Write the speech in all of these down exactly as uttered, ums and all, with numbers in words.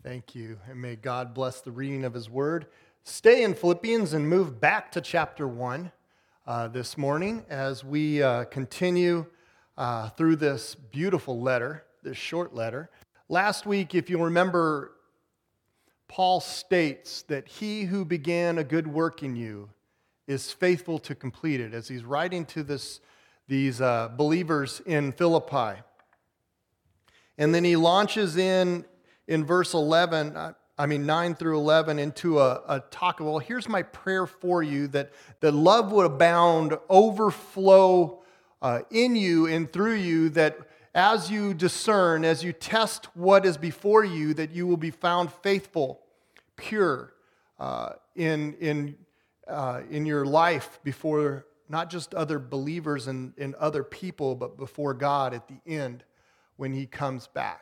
Thank you, and may God bless the reading of His Word. Stay in Philippians and move back to chapter one uh, this morning as we uh, continue uh, through this beautiful letter, this short letter. Last week, if you remember, Paul states that he who began a good work in you is faithful to complete it, as he's writing to this, these uh, believers in Philippi. And then he launches in in verse eleven, I mean nine through eleven, into a, a talk of, well, here's my prayer for you, that, that love would abound, overflow uh, in you and through you, that as you discern, as you test what is before you, that you will be found faithful, pure uh, in, in, uh, in your life before not just other believers and, and other people, but before God at the end when He comes back.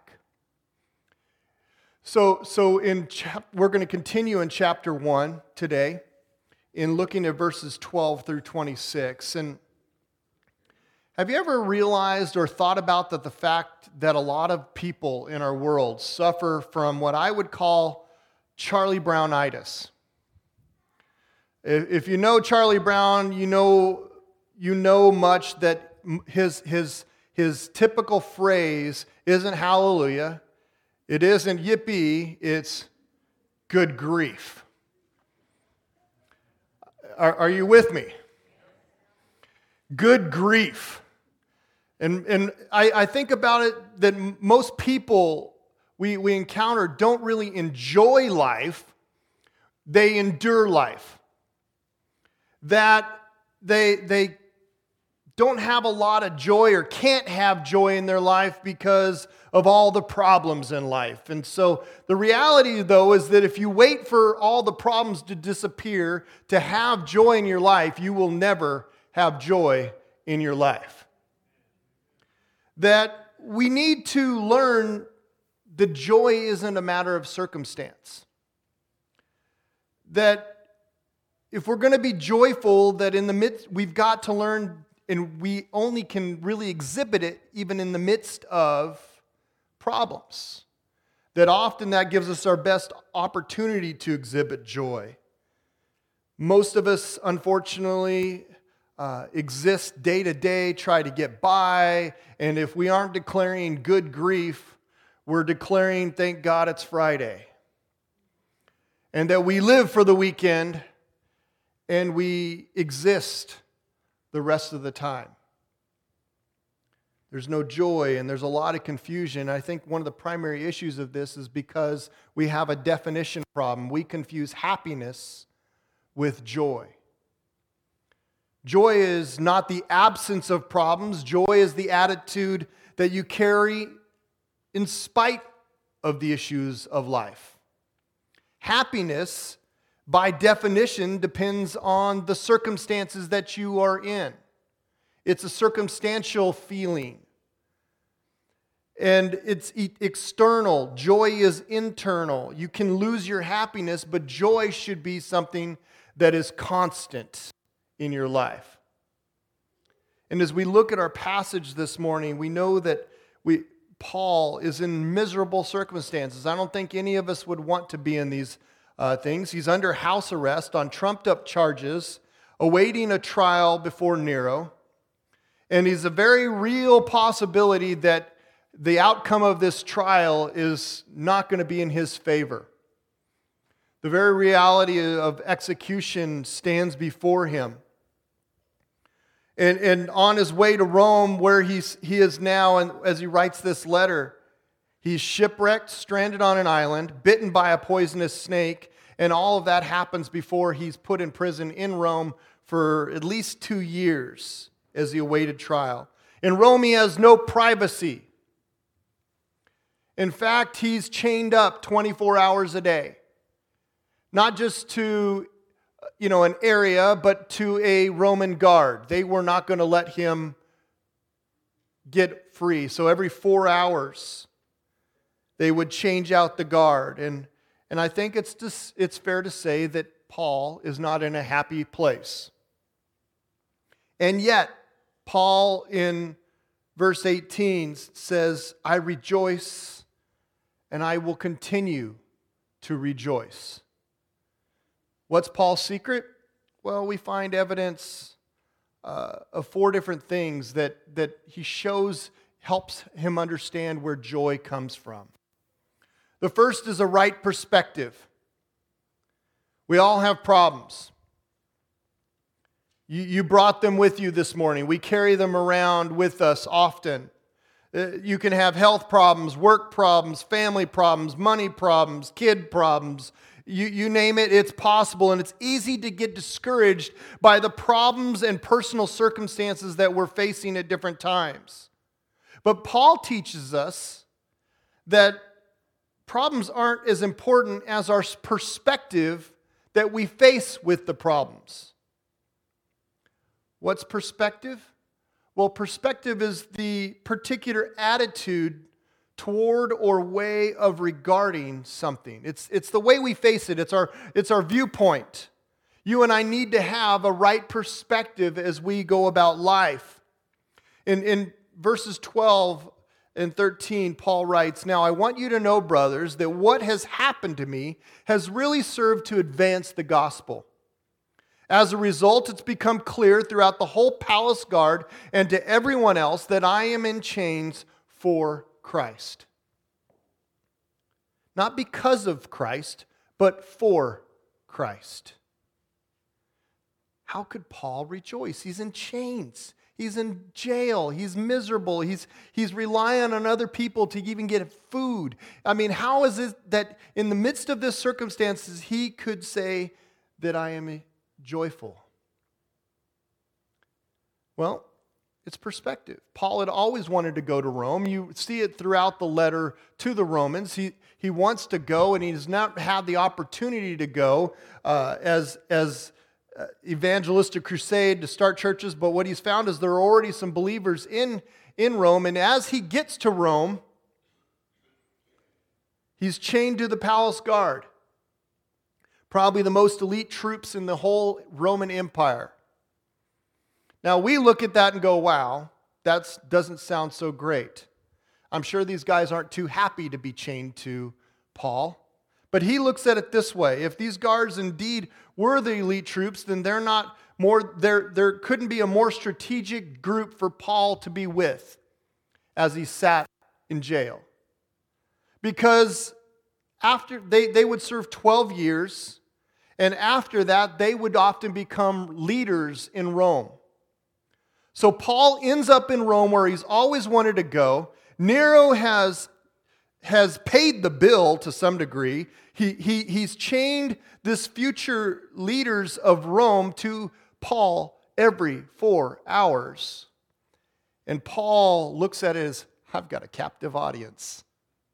So, so in chap- we're going to continue in chapter one today in looking at verses twelve through twenty-six. And have you ever realized or thought about that the fact that a lot of people in our world suffer from what I would call Charlie Brownitis? If you know Charlie Brown, you know you know much that his his his typical phrase isn't hallelujah. It isn't yippee, it's good grief. Are, are you with me? Good grief. And, and I, I think about it that most people we, we encounter don't really enjoy life, they endure life. That they, they don't have a lot of joy or can't have joy in their life because of all the problems in life. And so the reality, though, is that if you wait for all the problems to disappear to have joy in your life, you will never have joy in your life. That we need to learn that joy isn't a matter of circumstance. That if we're going to be joyful, that in the midst, we've got to learn, and we only can really exhibit it even in the midst of problems. That often that gives us our best opportunity to exhibit joy. Most of us, unfortunately, uh, exist day to day, try to get by, and if we aren't declaring good grief, we're declaring, thank God it's Friday. And that we live for the weekend, and we exist the rest of the time. There's no joy, and there's a lot of confusion. I think one of the primary issues of this is because we have a definition problem. We confuse happiness with joy. Joy is not the absence of problems. Joy is the attitude that you carry in spite of the issues of life. Happiness, by definition, depends on the circumstances that you are in. It's a circumstantial feeling. And it's external. Joy is internal. You can lose your happiness, but joy should be something that is constant in your life. And as we look at our passage this morning, we know that we Paul is in miserable circumstances. I don't think any of us would want to be in these uh, things. He's under house arrest on trumped-up charges, awaiting a trial before Nero. And he's a very real possibility that the outcome of this trial is not going to be in his favor. The very reality of execution stands before him. And, and on his way to Rome, where he's, he is now, and as he writes this letter, he's shipwrecked, stranded on an island, bitten by a poisonous snake, and all of that happens before he's put in prison in Rome for at least two years as he awaited trial. In Rome, he has no privacy. In fact, he's chained up twenty-four hours a day. Not just to, you know, an area, but to a Roman guard. They were not going to let him get free. So every four hours, they would change out the guard. And, and I think it's just, it's fair to say that Paul is not in a happy place. And yet, Paul in verse eighteen says, I rejoice and I will continue to rejoice. What's Paul's secret? Well, we find evidence uh, of four different things that, that he shows, helps him understand where joy comes from. The first is a right perspective. We all have problems. You, you brought them with you this morning. We carry them around with us often. Uh, you can have health problems, work problems, family problems, money problems, kid problems. You, you name it, it's possible. And it's easy to get discouraged by the problems and personal circumstances that we're facing at different times. But Paul teaches us that problems aren't as important as our perspective that we face with the problems. What's perspective? Well, perspective is the particular attitude toward or way of regarding something. It's, it's the way we face it. It's our, it's our viewpoint. You and I need to have a right perspective as we go about life. In, in verses twelve and thirteen, Paul writes, "Now I want you to know, brothers, that what has happened to me has really served to advance the gospel. As a result, it's become clear throughout the whole palace guard and to everyone else that I am in chains for Christ." Not because of Christ, but for Christ. How could Paul rejoice? He's in chains. He's in jail. He's miserable. He's, he's relying on other people to even get food. I mean, how is it that in the midst of this circumstances, he could say that I am joyful? Well, it's perspective. Paul had always wanted to go to Rome. You see it throughout the letter to the Romans. He, he wants to go, and he has not had the opportunity to go uh, as, as Uh, evangelistic crusade to start churches, but what he's found is there are already some believers in, in Rome, and as he gets to Rome, he's chained to the palace guard, probably the most elite troops in the whole Roman Empire. Now, we look at that and go, wow, that doesn't sound so great. I'm sure these guys aren't too happy to be chained to Paul. But he looks at it this way: if these guards indeed were the elite troops, then they're not more, there, there couldn't be a more strategic group for Paul to be with as he sat in jail. Because after they, they would serve twelve years, and after that, they would often become leaders in Rome. So Paul ends up in Rome where he's always wanted to go. Nero has has paid the bill to some degree. He, he, he's chained this future leaders of Rome to Paul every four hours. And Paul looks at it as, I've got a captive audience.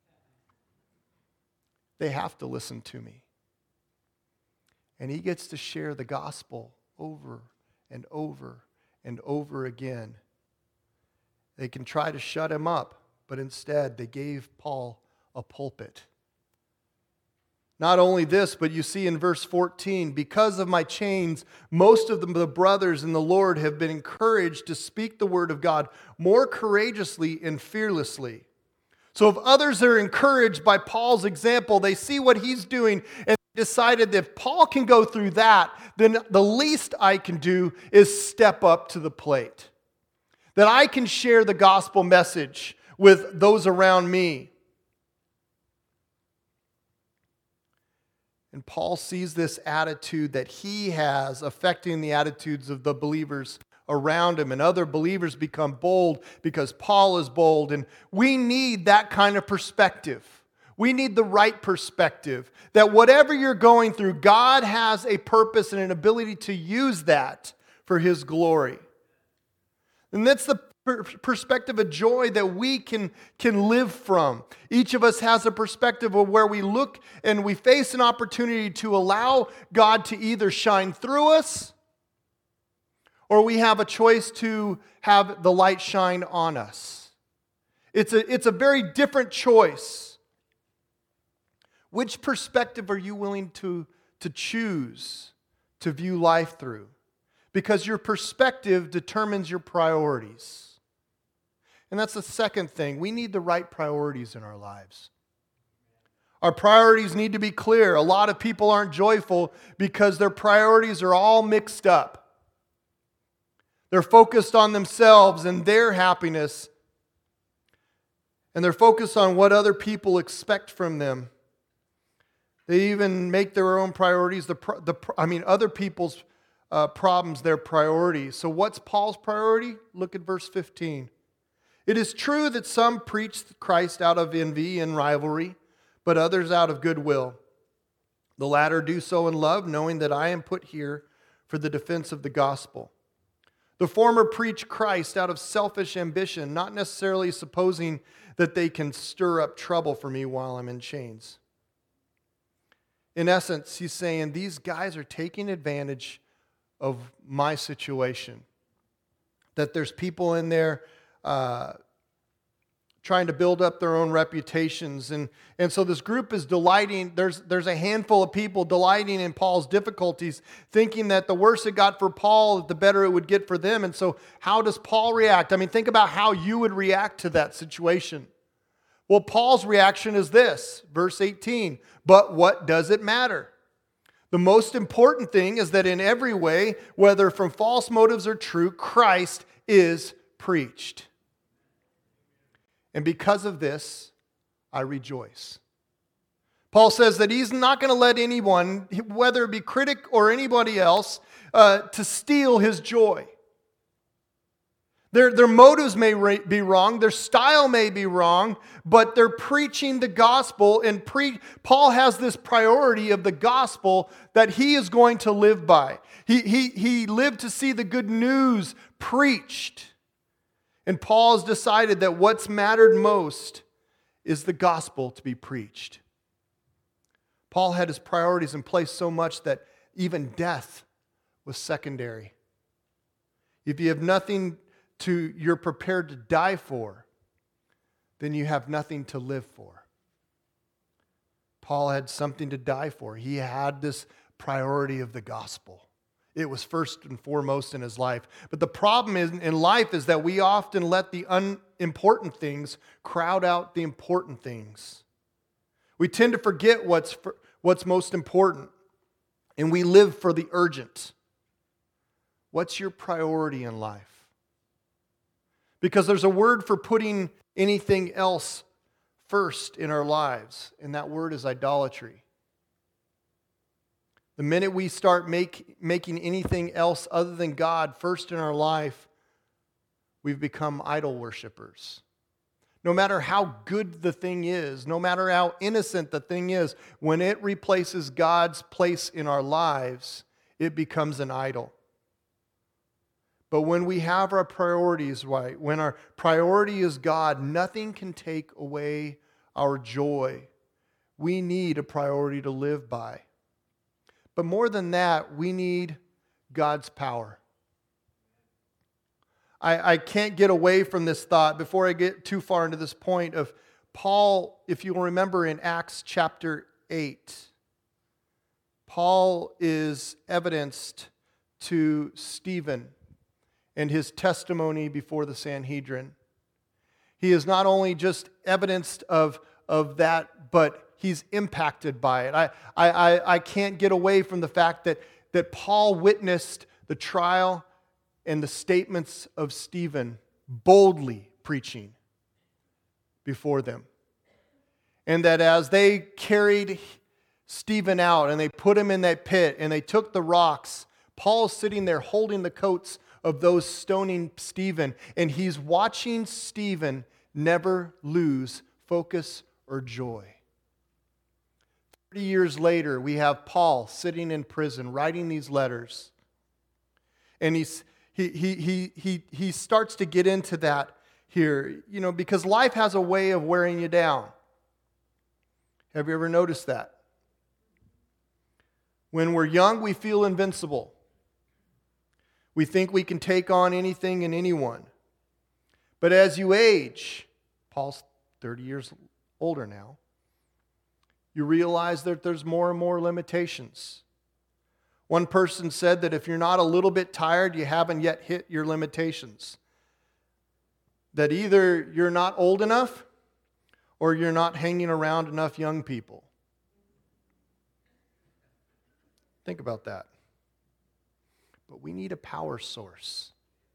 They have to listen to me. And he gets to share the gospel over and over and over again. They can try to shut him up, but instead they gave Paul a pulpit. Not only this, but you see in verse fourteen, because of my chains, most of the brothers in the Lord have been encouraged to speak the word of God more courageously and fearlessly. So if others are encouraged by Paul's example, they see what he's doing and decided that if Paul can go through that, then the least I can do is step up to the plate. That I can share the gospel message with those around me. And Paul sees this attitude that he has affecting the attitudes of the believers around him. And other believers become bold because Paul is bold. And we need that kind of perspective. We need the right perspective. That whatever you're going through, God has a purpose and an ability to use that for His glory. And that's the perspective of joy that we can, can live from. Each of us has a perspective of where we look and we face an opportunity to allow God to either shine through us, or we have a choice to have the light shine on us. It's a, it's a very different choice. Which perspective are you willing to, to choose to view life through? Because your perspective determines your priorities. And that's the second thing. We need the right priorities in our lives. Our priorities need to be clear. A lot of people aren't joyful because their priorities are all mixed up. They're focused on themselves and their happiness. And they're focused on what other people expect from them. They even make their own priorities, the, the I mean, other people's uh, problems their priorities. So what's Paul's priority? Look at verse fifteen. It is true that some preach Christ out of envy and rivalry, but others out of goodwill. The latter do so in love, knowing that I am put here for the defense of the gospel. The former preach Christ out of selfish ambition, not necessarily supposing that they can stir up trouble for me while I'm in chains. In essence, he's saying these guys are taking advantage of my situation. That there's people in there uh, trying to build up their own reputations. And, and so this group is delighting. There's, there's a handful of people delighting in Paul's difficulties, thinking that the worse it got for Paul, the better it would get for them. And so how does Paul react? I mean, think about how you would react to that situation. Well, Paul's reaction is this, verse eighteen. But what does it matter? The most important thing is that in every way, whether from false motives or true, Christ is preached. And because of this, I rejoice. Paul says that he's not going to let anyone, whether it be critic or anybody else, uh, to steal his joy. Their, their motives may be wrong, their style may be wrong, but they're preaching the gospel, and pre- Paul has this priority of the gospel that he is going to live by. He, he, he lived to see the good news preached. And Paul has decided that what's mattered most is the gospel to be preached. Paul had his priorities in place so much that even death was secondary. If you have nothing to you're prepared to die for, then you have nothing to live for. Paul had something to die for. He had this priority of the gospel. It was first and foremost in his life. But the problem is, in life is that we often let the unimportant things crowd out the important things. We tend to forget what's, what's most important, and we live for the urgent. What's your priority in life? Because there's a word for putting anything else first in our lives, and that word is idolatry. The minute we start make, making anything else other than God first in our life, we've become idol worshipers. No matter how good the thing is, no matter how innocent the thing is, when it replaces God's place in our lives, it becomes an idol. But when we have our priorities right, when our priority is God, nothing can take away our joy. We need a priority to live by. But more than that, we need God's power. I, I can't get away from this thought before I get too far into this point of Paul, if you'll remember in Acts chapter eight, Paul is evidenced to Stephen and his testimony before the Sanhedrin. He is not only just evidenced of, of that, but he's impacted by it. I, I, I can't get away from the fact that, that Paul witnessed the trial and the statements of Stephen boldly preaching before them. And that as they carried Stephen out and they put him in that pit and they took the rocks, Paul's sitting there holding the coats of those stoning Stephen, and he's watching Stephen never lose focus or joy. Thirty years later, we have Paul sitting in prison writing these letters, and he's he he he he he starts to get into that here, you know, because life has a way of wearing you down. Have you ever noticed that? When we're young, we feel invincible. We think we can take on anything and anyone. But as you age, Paul's thirty years older now, you realize that there's more and more limitations. One person said that if you're not a little bit tired, you haven't yet hit your limitations. That either you're not old enough or you're not hanging around enough young people. Think about that. But we need a power source.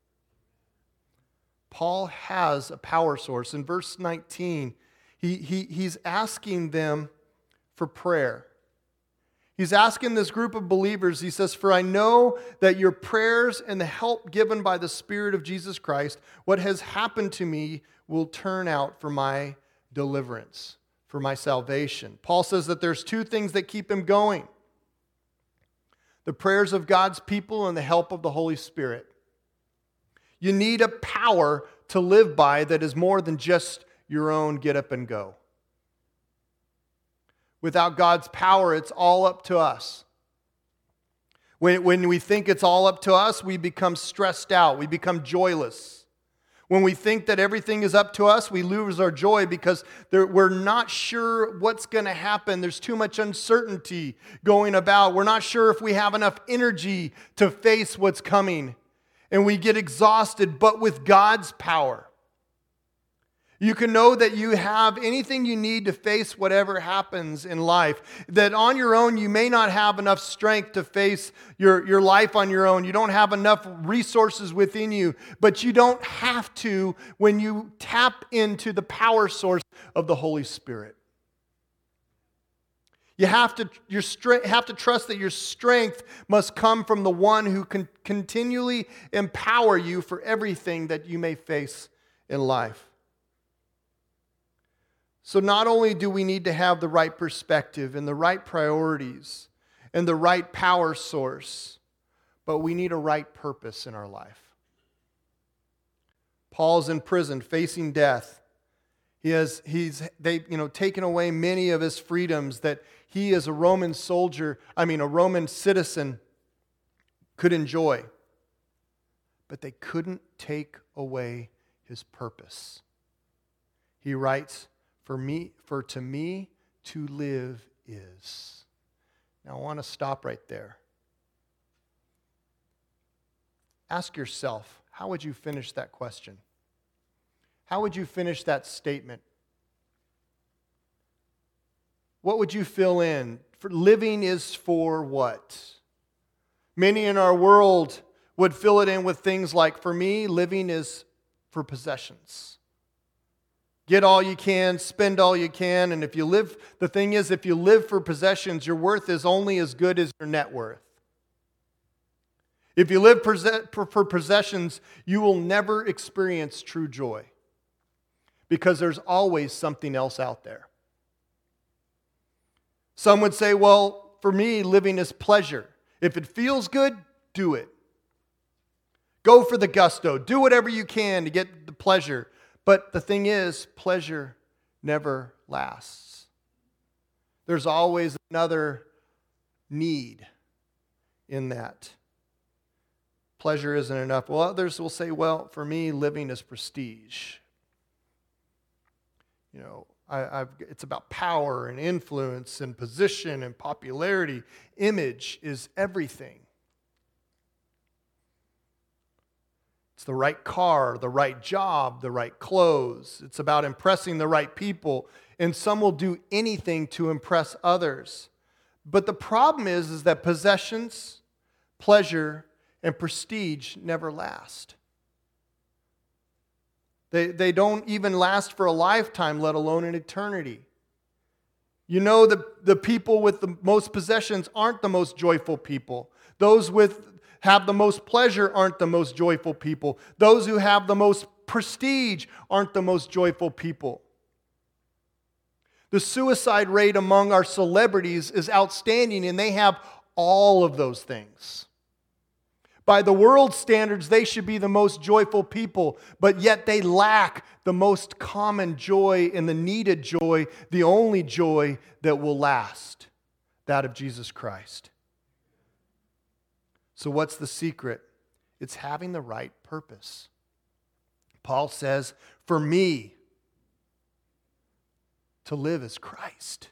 Paul has a power source. In verse nineteen, he, he, he's asking them for prayer. He's asking this group of believers, he says, "For I know that your prayers and the help given by the Spirit of Jesus Christ, what has happened to me will turn out for my deliverance, for my salvation." Paul says that there's two things that keep him going: the prayers of God's people and the help of the Holy Spirit. You need a power to live by that is more than just your own get up and go. Without God's power, it's all up to us. When, when we think it's all up to us, we become stressed out. We become joyless. When we think that everything is up to us, we lose our joy because there, we're not sure what's going to happen. There's too much uncertainty going about. We're not sure if we have enough energy to face what's coming. And we get exhausted, but with God's power, you can know that you have anything you need to face whatever happens in life. That on your own, you may not have enough strength to face your, your life on your own. You don't have enough resources within you, but you don't have to when you tap into the power source of the Holy Spirit. You have to, your strength, have to trust that your strength must come from the one who can continually empower you for everything that you may face in life. So not only do we need to have the right perspective and the right priorities and the right power source, but we need a right purpose in our life. Paul's in prison facing death. He has he's they you know taken away many of his freedoms that he as a Roman soldier, I mean a Roman citizen, could enjoy. But they couldn't take away his purpose. He writes, For me, for to me to live is. Now I want to stop right there. Ask yourself, how would you finish that question? How would you finish that statement? What would you fill in? For living is for what? Many in our world would fill it in with things like, for me, living is for possessions. Get all you can, spend all you can, and if you live, the thing is, if you live for possessions, your worth is only as good as your net worth. If you live for possessions, you will never experience true joy because there's always something else out there. Some would say, well, for me, living is pleasure. If it feels good, do it. Go for the gusto. Do whatever you can to get the pleasure. But the thing is, pleasure never lasts. There's always another need in that. Pleasure isn't enough. Well, others will say, well, for me, living is prestige. You know, I, I've, it's about power and influence and position and popularity. Image is everything. It's the right car, the right job, the right clothes. It's about impressing the right people. And some will do anything to impress others. But the problem is, is that possessions, pleasure, and prestige never last. They, they don't even last for a lifetime, let alone an eternity. You know, the, the people with the most possessions aren't the most joyful people. Those with have the most pleasure aren't the most joyful people. Those who have the most prestige aren't the most joyful people. The suicide rate among our celebrities is outstanding, and they have all of those things. By the world's standards, they should be the most joyful people, but yet they lack the most common joy and the needed joy, the only joy that will last, that of Jesus Christ. So what's the secret? It's having the right purpose. Paul says, for me, to live is Christ.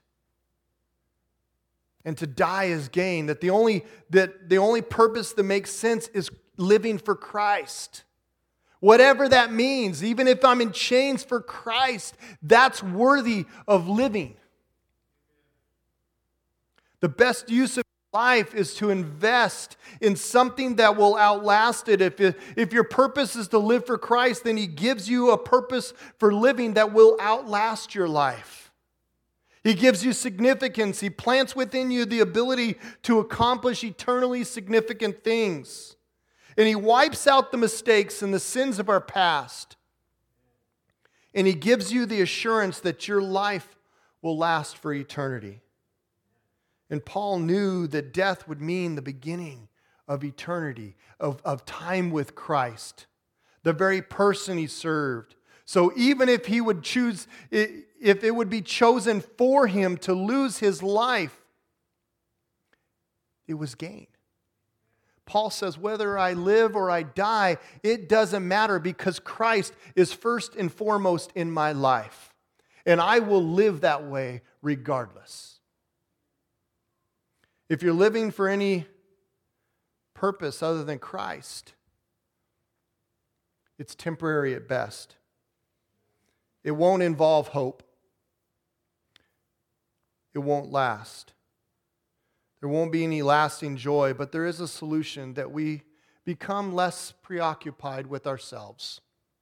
And to die is gain. That the only, that the only purpose that makes sense is living for Christ. Whatever that means, even if I'm in chains for Christ, that's worthy of living. The best use of life is to invest in something that will outlast it. If, it, if your purpose is to live for Christ, then He gives you a purpose for living that will outlast your life. He gives you significance. He plants within you the ability to accomplish eternally significant things. And He wipes out the mistakes and the sins of our past. And He gives you the assurance that your life will last for eternity. And Paul knew that death would mean the beginning of eternity, of, of time with Christ, the very person He served. So even if he would choose, if it would be chosen for him to lose his life, it was gain. Paul says, whether I live or I die, it doesn't matter because Christ is first and foremost in my life. And I will live that way regardless. If you're living for any purpose other than Christ, it's temporary at best. It won't involve hope. It won't last. There won't be any lasting joy, but there is a solution that we become less preoccupied with ourselves.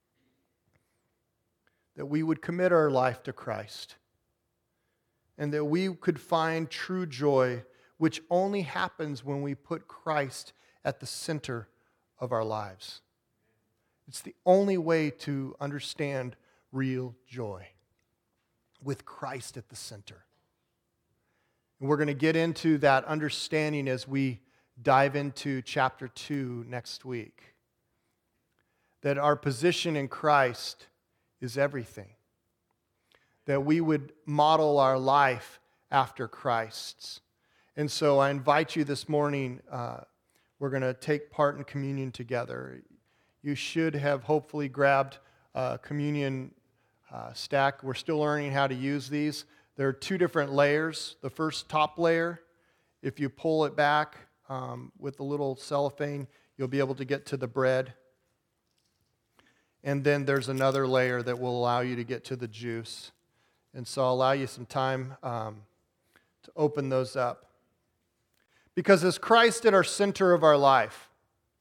That we would commit our life to Christ. And that we could find true joy, which only happens when we put Christ at the center of our lives. It's the only way to understand real joy, with Christ at the center. And we're going to get into that understanding as we dive into chapter two next week. That our position in Christ is everything. That we would model our life after Christ's. And so I invite you this morning, uh, we're going to take part in communion together. You should have hopefully grabbed a communion uh, stack. We're still learning how to use these. There are two different layers. The first top layer, if you pull it back um, with the little cellophane, you'll be able to get to the bread. And then there's another layer that will allow you to get to the juice. And so I'll allow you some time um, to open those up. Because as Christ at our center of our life,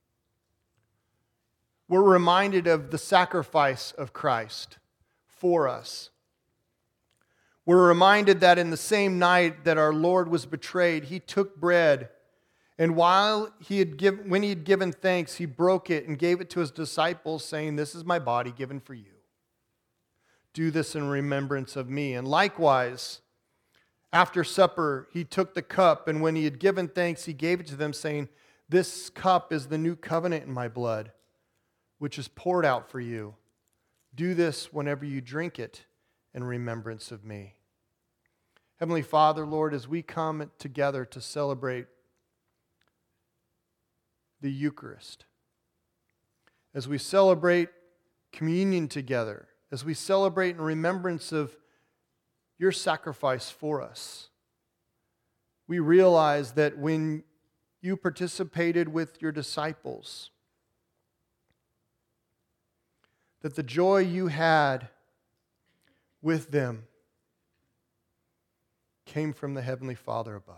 we're reminded of the sacrifice of Christ for us. We're reminded that in the same night that our Lord was betrayed, He took bread, and while he had give, when He had given thanks, He broke it and gave it to His disciples, saying, "This is my body given for you. Do this in remembrance of me." And likewise, after supper, He took the cup, and when He had given thanks, He gave it to them, saying, "This cup is the new covenant in my blood, which is poured out for you. Do this whenever you drink it in remembrance of me." Heavenly Father, Lord, as we come together to celebrate the Eucharist, as we celebrate communion together, as we celebrate in remembrance of Your sacrifice for us, we realize that when You participated with Your disciples, that the joy You had with them came from the Heavenly Father above.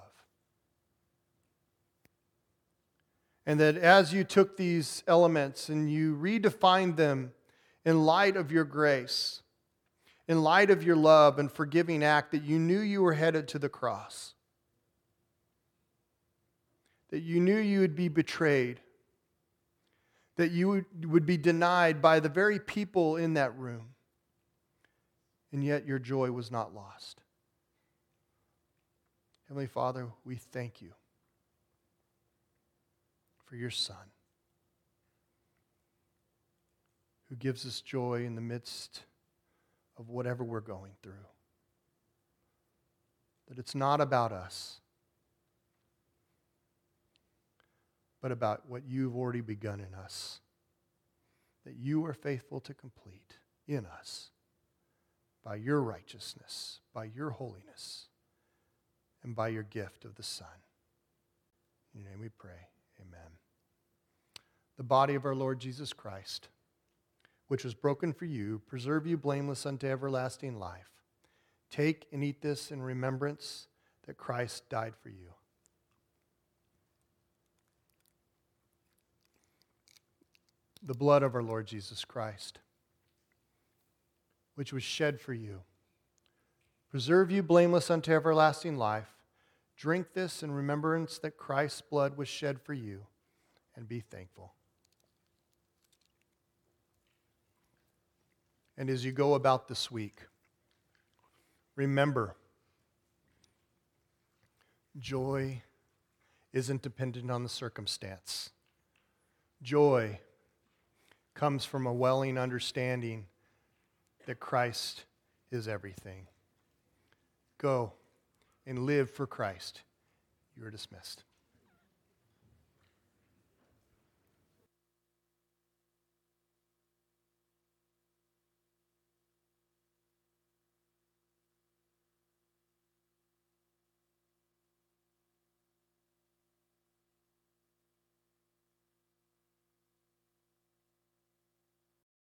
And that as You took these elements and You redefined them in light of Your grace, in light of Your love and forgiving act, that You knew You were headed to the cross, that You knew You would be betrayed, that You would be denied by the very people in that room, and yet Your joy was not lost. Heavenly Father, we thank You for Your Son, who gives us joy in the midst of whatever we're going through. That it's not about us, but about what You've already begun in us, that You are faithful to complete in us by Your righteousness, by Your holiness, and by Your gift of the Son. In Your name we pray, amen. The body of our Lord Jesus Christ, which was broken for you, preserve you blameless unto everlasting life. Take and eat this in remembrance that Christ died for you. the blood of our Lord Jesus Christ, which was shed for you, preserve you blameless unto everlasting life. Drink this in remembrance that Christ's blood was shed for you, and be thankful. And as you go about this week, remember, joy isn't dependent on the circumstance. Joy comes from a welling understanding that Christ is everything. Go and live for Christ. You are dismissed.